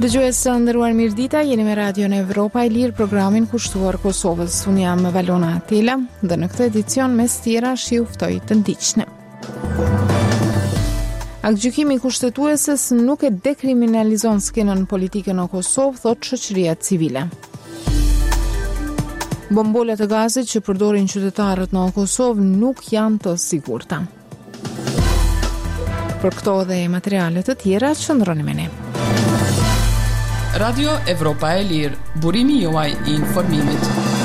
Dëgjues të nderuar, mirëdita, jeni me Radion Evropa e Lirë, programin kushtuar Kosovës. Unë jam Valona Atela dhe në këtë edicion mes tjera shi uftoj të ndiqni. Aktgjykimi kushtetueses nuk e dekriminalizon skenën politike në Kosovë, thot shoqëria civile. Bombolet e gazit që përdorin qytetarët në Kosovë nuk janë të sigurta. Për këto dhe materiale të tjera, qëndroni me ne. Radio Evropa e Lirë, burimi juaj I informimit.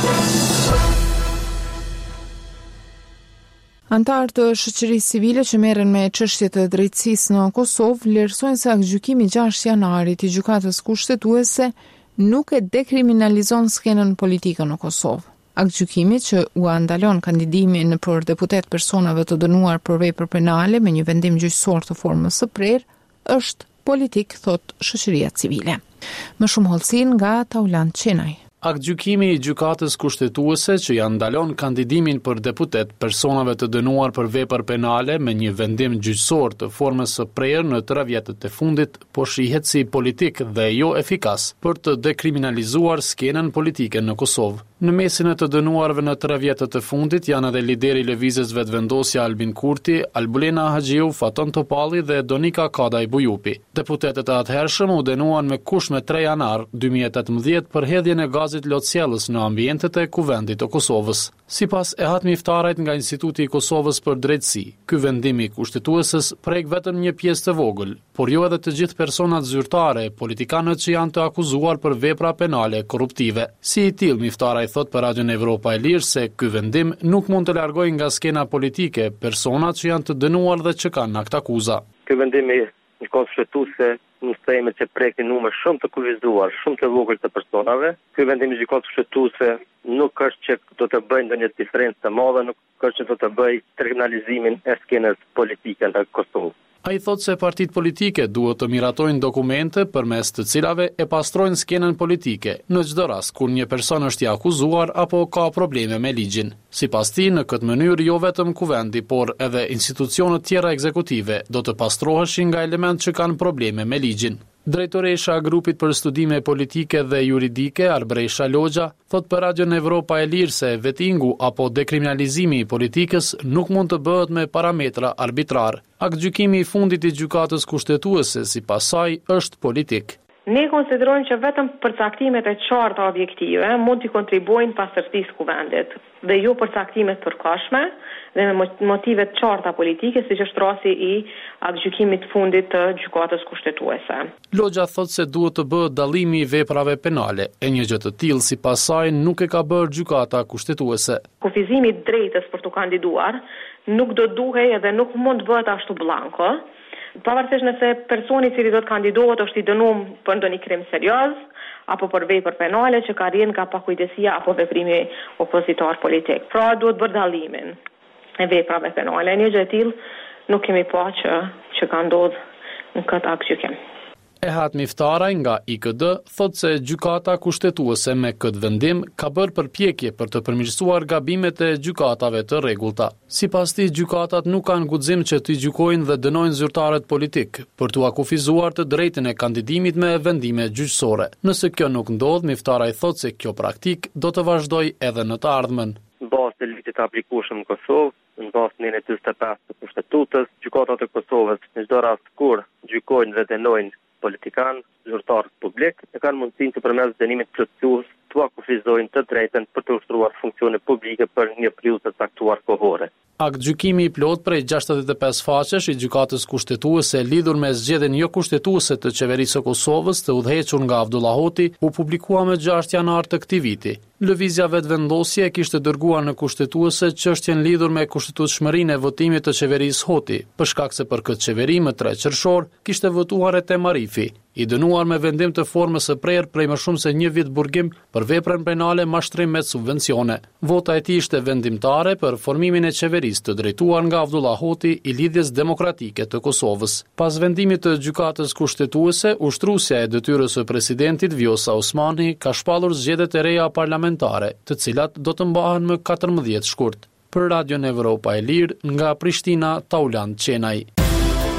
Antarë të shoqërisë civile që merren me çështjet e drejtësisë në Kosovë vlerësojnë se aktgjykimi 6 janarit I gjykatës kushtetuese nuk e dekriminalizon skenën politike në Kosovë. Aktgjykimi që u ndalon kandidimin për deputet personave të dënuar për vepër penale me një vendim gjyqësor të formës së prerë është politik, thot shoqëria civile. Më shumë hollësin nga Taulan Qenaj. Aktgjykimi I gjykatës kushtetuese që ja ndalon kandidimin për deputet personave të dënuar për vepër penale me një vendim gjyqësor të formës së prerë në 3 vjetët e fundit po shihet si politik dhe jo efikas për të dekriminalizuar skenën politike në Kosovë. Në mesin e të dënuarve në 3 vjetët e fundit janë edhe lideri I lëvizjes vetëvendosja Albin Kurti, Albulena Haxhiu, Faton Topalli dhe Donika Kadaj Bujupi. Deputetet e atëhershëm u dënuan me kush me 3 janar 2018 për hedhjen e gazit lotësjellës në ambientet e Kuvendit të Kosovës. Sipas Ehat Miftarajt nga Instituti I Kosovës për Drejtësi, ky vendim I kushtetueses prek vetëm një pjesë të vogël, por jo edhe të gjithë personat zyrtare, politikanët që janë të akuzuar për vepra penale korruptive. Si I tillë Miftaraj thot për Radion Evropa e Lirë se ky vendim nuk mund të largojë nga skena politike personat që janë të dënuar dhe që kanë akt akuza. Ky vendim I kushtetuese nuk themi që prek një numër shumë të kufizuar, shumë të vogël të personave. Ky vendim I gjykatës kushtetuese nuk është që do të bëjë ndonjë diferencë të madhe, nuk është që do të bëjë kriminalizimin e skenës politike në Kosovë. Ai thot se partitë politike duhet të miratojnë dokumente përmes të cilave e pastrojnë skenën politike në çdo rast kur një person është I akuzuar apo ka probleme me ligjin. Sipas tij, në këtë mënyrë jo vetëm kuvendi, por edhe institucionet tjera ekzekutive do të pastroheshin nga elementë që kanë probleme me ligjin. Drejtoresha e grupit për studime politike dhe juridike, Arbresha Logja, thot për Radion Evropa e Lirë se vettingu apo dekriminalizimi I politikës nuk mund të bëhet me parametra arbitrar. Aktgjykimi I fundit I gjykatës kushtetuese sipas saj është politik. Ne konsiderojmë që vetëm përcaktimet e qarta objektive mund të kontribuojnë pastërtisë kuvendit dhe jo përcaktimet përkohshme dhe me motive të qarta politike, siç është rasti I aktgjykimit fundit të gjykatës kushtetuese. Logja thot se duhet të bëhet dallimi I veprave penale, e një gjë të tillë sipas saj nuk e ka bërë gjykata kushtetuese. Kufizimi I drejtës për të kandiduar nuk do duhej edhe nuk mund të bëhet ashtu blanko. Pavarësisht nëse personi I cili do të kandidohet është I dënuar për ndonjë krim serioz apo për vepër penale që ka rrjedhë nga pakujdesia apo veprimi opozitor politik. Pra duhet bërë dallimin e veprave penale. Një gjë e tillë nuk kemi pa që ka ndodhur në këtë aktgjykim. Ehat Miftaraj nga IKD thot se gjykata kushtetuese me këtë vendim ka bërë përpjekje për të përmirësuar gabimet e gjykatave të rregullta. Sipas tij, gjykatat nuk kanë guxim që të gjykojnë dhe dënojnë zyrtarët politik për t'u akufizuar të drejtën e kandidimit me vendime gjyqësore. Nëse kjo nuk ndodh, Miftaraj thot se kjo praktik do të vazhdojë edhe në të ardhmen. Në bazë të ligjit të aplikueshëm në Kosovë, në bazë të 45 të kushtetutës, gjykatat e Kosovës në çdo rast kur gjykojnë dhe dënojnë politikan, zyrtar publik, e kanë mundësinë që përmes dënimit plotësues të akufizojnë të drejtën për të ushtruar funksione publike për një periudhë të caktuar kohore. Aktgjykimi I plot prej 65 faqesh I gjykatës kushtetuese lidhur me zgjedhjen jo kushtetuese të qeverisë së Kosovës të udhëhequr nga Abdullah Hoti u publikua më 6 janar të këtij viti. Lëvizja vetëvendosje kishte dërguar në kushtetuese çështjen lidhur me kushtetueshmërinë e votimit të qeverisë Hoti, për shkak se për këtë qeveri më 3 qershor kishte votuar Etem Arifi, I dënuar me vendim të formës së prerë prej më shumë se 1 vit burgim për veprën penale mashtrim me subvencione. Vota e tij ishte vendimtare për formimin e qeverisë të drejtuar nga Abdullah Hoti I lidhjes demokratike të Kosovës. Pas vendimit të gjykatës kushtetuese, ushtruesja e detyrës së presidentit Vjosa Osmani ka shpallur zgjedhjet e reja parlamentare, të cilat do të mbahen më 14 shkurt. Për Radion Evropa e Lirë nga Prishtina, Taulan Qenaj.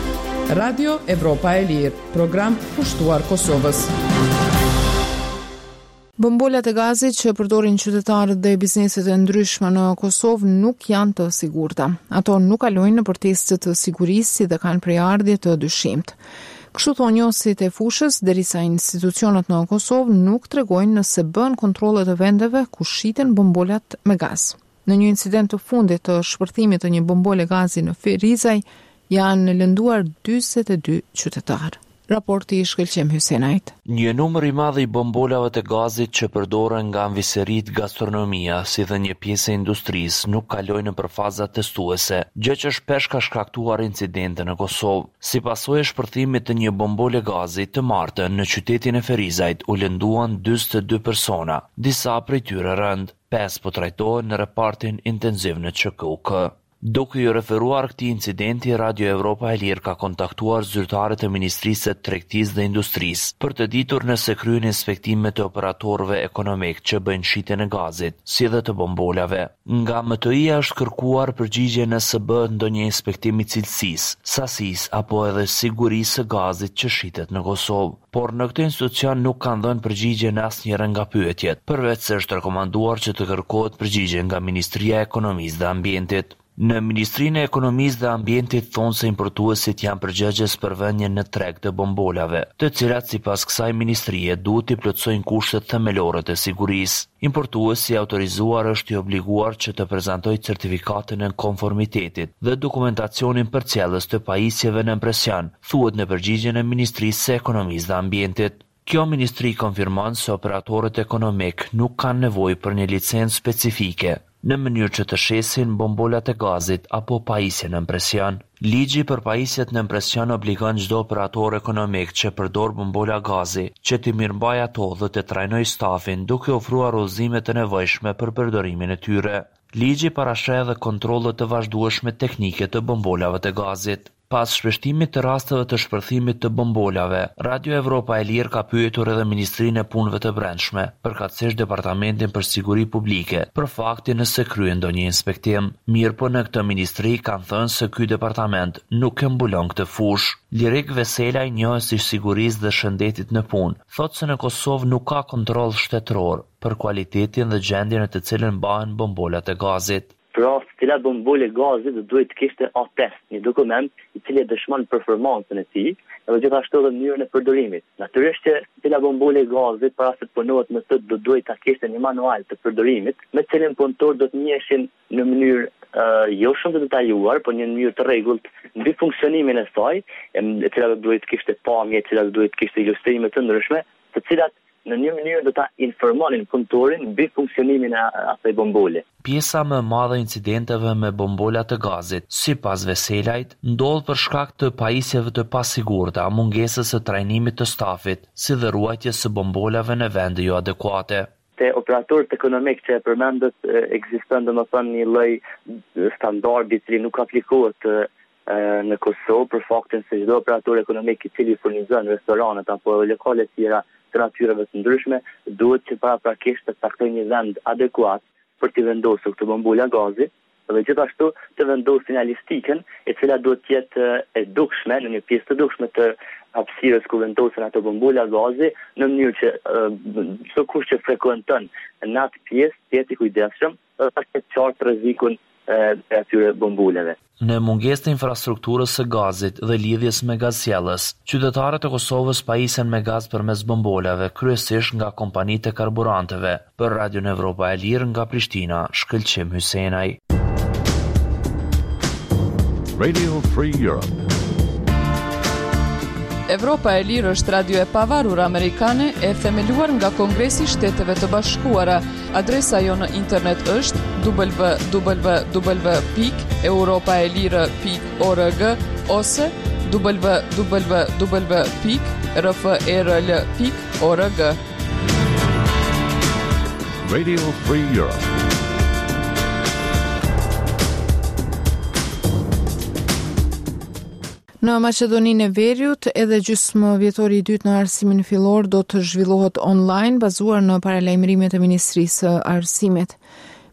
Radio Evropa e Lirë, program pushtuar Kosovës. Bombolat e gazit që përdorin qytetarët dhe bizneset e ndryshme në Kosovë nuk janë të sigurta. Ato nuk kalojnë nëpër testet të sigurisë dhe kanë prejardhje të dyshimt. Kështu thonë njësit e fushës, derisa institucionet në Kosovë nuk tregojnë nëse bën kontrolle të vendeve ku shiten bombolat me gaz. Në një incident të fundit të shpërthimit të një bombole gazi në Ferizaj, janë lënduar 42 qytetarë. Raporti i Shkëlqem Hysenait. Një numër i madh i bombolave të gazit që përdoren nga anviserit gastronomia, si dhe një pjesë e industrisë, nuk kalojnë për faza testuese, gjë që shpesh ka shkaktuar incidente në Kosovë. Si pasojë e shpërthimit të një bombole gazi të martën në qytetin e Ferizajt, u lënduan 42 persona, disa prej tyre rënd, 5 po trajtohen në repartin intenziv në QKUK. Duke ju referuar këtij incidenti, Radio Evropa e Lirë ka kontaktuar zyrtarët e Ministrisë së Tregtisë dhe Industrisë për të ditur nëse kryen inspektime të operatorëve ekonomik që bëjnë shitjen e gazit, si dhe të bombolave. Nga MTI-ja është kërkuar përgjigje nëse bëhet ndonjë inspektim i cilësisë, sasisë apo edhe sigurisë së gazit që shitet në Kosovë, por në këtë institucion nuk kanë dhënë përgjigje në asnjëra nga pyetjet, përveç se është rekomanduar që të kërkohet përgjigje nga Ministria e Ekonomisë dhe Ambientit. Në Ministrinë e Ekonomisë dhe Ambientit thonë se importuesit janë përgjegjës për vënien në treg të bombolave, të cilat sipas kësaj ministrie duhet të plotësojnë kushtet themelore të sigurisë. Importuesi i autorizuar është i obliguar që të prezantojë certifikatën e konformitetit dhe dokumentacionin përcjellës të pajisjeve në impresion, thuhet në përgjigjen e Ministrisë së Ekonomisë dhe Ambientit. Kjo ministri konfirmon se operatorët ekonomik nuk kanë nevojë për një licencë specifike në mënyrë që të shesin bombolat e gazit apo pajisje në impresion. Ligji për pajisjet në impresion obligon çdo operator ekonomik që përdor bombola gazi që të mirëmbajë ato dhe të trajnojë stafin duke ofruar udhëzime të nevojshme për përdorimin e tyre. Ligji parasheh edhe kontrolle të vazhdueshme teknike të bombolave të gazit. Pas shpeshtimit të rasteve të shpërthimit të bombolave, Radio Evropa e Lirë ka pyetur edhe Ministrinë e Punëve të Brendshme, përkatësisht Departamentin për Siguri Publike, për faktin nëse kryen ndonjë inspektim. Mirëpo në këtë ministri kanë thënë se ky departament nuk e mbulon këtë fushë. Lirik Veselaj, njohës i sigurisë dhe shëndetit në punë, thotë se në Kosovë nuk ka kontroll shtetëror për cilëtetin dhe gjendjen në të cilën mbahen bombolat e gazit. Pra, cilat bombole gazi duhet të kishte atest, një dokument i cili dëshmon performancën e tij, dhe gjithashtu edhe mënyrën e përdorimit. Natyrisht që cilat bombole gazi para se të punohet me të duhet ta kishte një manual të përdorimit, me cilin punëtor do të njihen në mënyrë jo shumë të detajuar, por në mënyrë të rregullt mbi funksionimin e saj, e cila duhet të kishte pamje, e cila duhet të kishte ilustrime të ndryshme, të cilat në një mënyrë do ta informonin punëtorin mbi funksionimin e asaj bombole. Pjesa më e madhe e incidenteve me bombola të gazit, sipas Veselajt, ndodh për shkak të pajisjeve të pasigurta, mungesës së trajnimit të stafit, si dhe ruajtjes së bombolave në vende jo adekuate. Te operatorët ekonomik që e përmendët ekziston domethënë një lloj standardi i cili nuk aplikohet në Kosovë për faktin se çdo operator ekonomik i cili furnizon restoranet apo lokale të tjera të natyrave të ndryshme duhet që paraprakisht të caktojë një vend adekuat për të vendosur këtë bombola gazi dhe gjithashtu të vendosin realistikën e cila duhet të jetë e dukshme në një pjesë të dukshme të hapësirës ku vendosen ato bombola gazi në mënyrë që çdo kush që frekuenton në atë pjesë të jetë i kujdesshëm dhe të ketë qartë rrezikun e atyre bombolave. Në mungesë të infrastrukturës së gazit dhe lidhjes me gazsjellës, qytetarët e Kosovës pajisen me gaz përmes bombolave, kryesisht nga kompanitë e karburanteve. Për Radio Evropa e Lirë nga Prishtina, Shkëlqem Hysenaj. Radio Free Europe. Evropa e Lirë është radio e pavarur amerikane e themeluar nga Kongresi i Shteteve të Bashkuara. Adresa jo në internet është www.europaelire.org ose www.rfrl.org. Radio Free Europe. Në Maqedoninë e Veriut, edhe gjysmë vjetori i dytë në arsimin fillor do të zhvillohet online, bazuar në paralajmërimet e Ministrisë së Arsimit.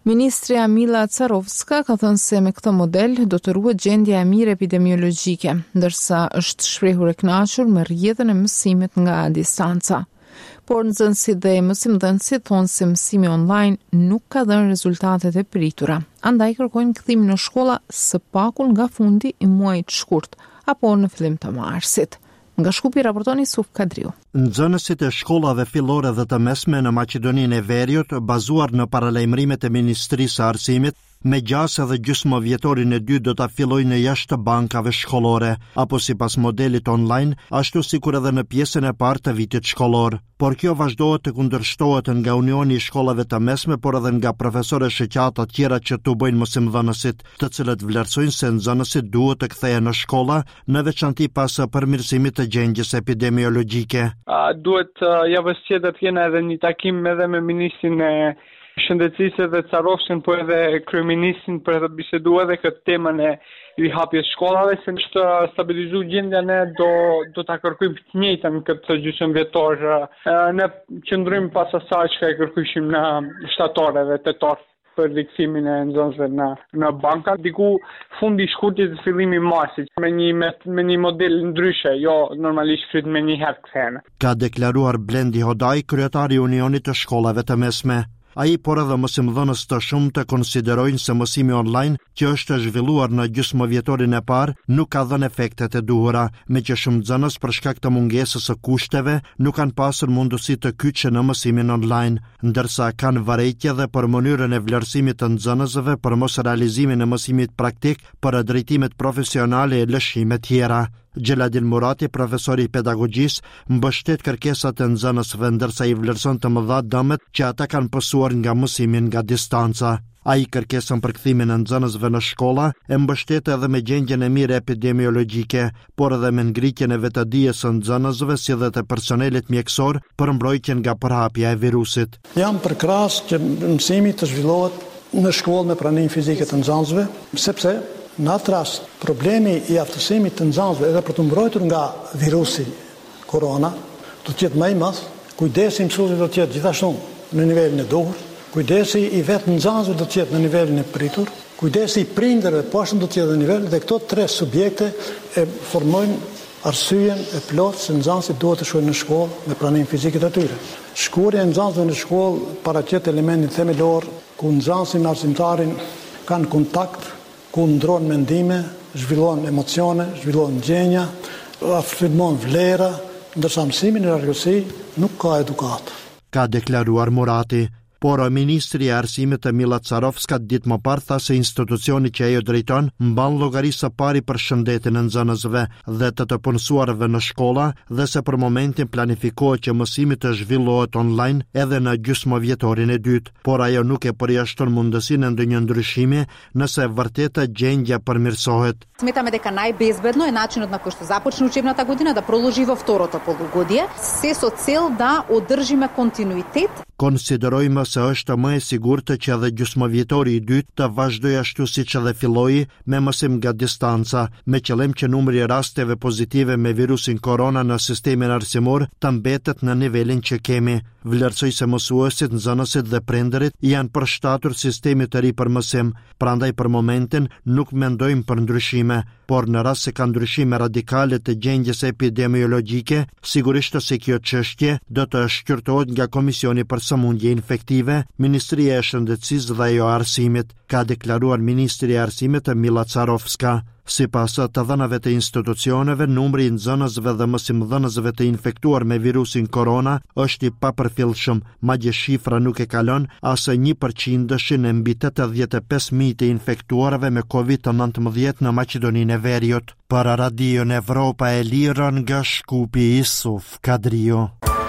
Ministrja Mila Carovska ka thënë se me këtë model do të ruhet gjendja e mirë epidemiologjike, ndërsa është shprehur e kënaqur me rrjedhën e mësimit nga distanca. Por nxënësit dhe mësimdhënësit thonë se mësimi online nuk ka dhënë rezultatet e pritura. Andaj kërkojnë kthimin në shkolla së pakun nga fundi i muajit shkurt apo në fillim të marsit. Nga Shkupi raportoni Suf Kadriu. Nxënësit e shkollave fillore dhe të mesme në Maqedoninë e Veriut, bazuar në paralajmërimet e Ministrisë së Arsimit, me gjasë edhe gjysmë vjetorin e 2 do ta fillojnë në jashtë bankave shkollore, apo sipas modelit online, ashtu sikur edhe në pjesën e parë të vitit shkollor. Por kjo vazhdohet të kundërshtohet nga Unioni i Shkollave të Mesme, por edhe nga profesorë shoqata të tjera që tu bëjnë mësimdhënësit, të cilët vlerësojnë se nxënësit duhet të kthehen në shkolla, në veçanti pas përmirësimit të gjendjes epidemiologjike. Duhet javës tjetër të jenë edhe një takim edhe me ministrin e Shëndetësisë dhe Carovskën, po edhe kryeministrin për të biseduar edhe këtë temën e rihapjes shkollave, se në të stabilizu gjendja ne do ta kërkojmë të njëjtën këtë gjysmë vjetor. Ne qëndrojmë pas asaj që e kërkyshim në shtator dhe tetor për rikthimin e nxënësve në banka, diku fundi i shkurtit të fillimi i marsit, me një model ndryshe, jo normalisht fryt me një herë kthehen. Ka deklaruar Blendi Hodaj, kryetari i Unionit të Shkollave të Mesme. Ai por edhe mësimdhënës të shumtë konsiderojnë se mësimi online që është zhvilluar në gjysmëvjetorin e parë nuk ka dhënë efektet e duhura, me që shumë nxënës për shkak të mungesës së kushteve nuk kanë pasur mundësi të kyçen në mësimin online, ndërsa kanë varëitje dhe për mënyrën e vlerësimit të nxënësve për mos realizimin e mësimit praktik për drejtimet profesionale e lëshime tjera. Gjeladil Murati, profesori i pedagogjisë, mbështet kërkesat e nxënësve, ndërsa i vlerëson të mëdha dëmet që ata kanë pësuar nga mësimin nga distanca. Ai kërkesën për kthimin e nxënësve në shkolla e mbështet edhe me gjendjen e mirë epidemiologjike, por edhe me ngritjen e vetëdijes së nxënësve si dhe të personelit mjekësor për mbrojtjen nga përhapja e virusit. Jam përkrahas që mësimi të zhvillohet në shkollë me pranimin fizik të nxënësve, sepse në atë rast, problemi i aftësimit të nxënësve edhe për të mbrojtur nga virusi korona do të jetë më i madh, kujdesi i mësuesit do të jetë gjithashtu në nivelin e duhur, kujdesi i vetë nxënësve do të jetë në nivelin e pritur, kujdesi i prindërve poshtë do të jetë në nivel, dhe këto tre subjekte e formojnë arsyeën e plotë se nxënësit duhet të shkojnë në shkollë me pranimin fizik të tyre. Shkuarja e nxënësve në shkollë paraqet elementin themelor ku nxënësi me arsimtarin kanë kontakt, ku ndron mendime, zhvillon emocione, zhvillon ndjenja, afirmon vlera, ndërsa mësimi në rrugësi nuk ka edukat. Ka deklaruar Murati. Por ministri i Arsimit Mila Carovska ditë më parë tha se institucioni që ajo drejton mban llogari së pari për shëndetin e nxënësve dhe të punësuarve në shkolla, dhe se për momentin planifikohet që mësimi të zhvillohet online edhe në gjysmëvjetorin e dytë, por ajo nuk e përjashton mundësinë ndonjë ndryshimi nëse vërtet gjendja përmirësohet. Сметаме дека најбезбедно е начинот на кој што започна учебната година да продолжи во второто полугодие, се со цел да одржиме континуитет. Konsiderojmë se është më e sigurtë që edhe gjysmëvjetori i dytë të vazhdojë ashtu siç edhe filloi, me mësim nga distanca, me qëllim që numri i rasteve pozitive me virusin korona në sistemin arsimor të mbetet në nivelin që kemi. Vlerësoj se mësuesit, nxënësit dhe prindërit janë përshtatur sistemit të ri për mësim, prandaj për momentin nuk mendojmë për ndryshime, por në rast se ka ndryshime radikale të gjendjes epidemiologjike, sigurisht se kjo çështje do të shqyrtohet nga Komisioni për Sëmundje Infektive, Ministria e Shëndetësisë dhe jo Arsimit, ka deklaruar Ministri i Arsimit Mila Carovska. Sipas të dhënave të institucioneve, numri i nxënësve dhe mësimdhënësve të infektuar me virusin korona është i papërfillshëm, madje shifra nuk e kalon as 1% e mbi 85.000 të infektuarve me COVID-19 në Maqedoninë e Veriut. Për Radion Evropa e Lirë nga Shkupi, Suf Kadriu.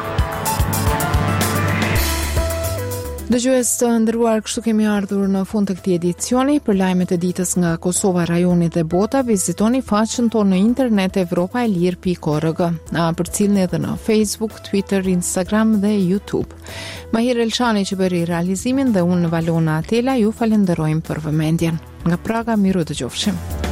Dëgjues të nderuar, kështu kemi ardhur në fund të këtij edicioni. Për lajmet e ditës nga Kosova, rajoni dhe bota, vizitoni faqen tonë në internet evropaelir.org. Na përcjellni edhe në Facebook, Twitter, Instagram dhe YouTube. Mahir Elshani që bëri realizimin dhe unë Valona Atela ju falenderojmë për vëmendjen. Nga Praga, miru dëgjofshim.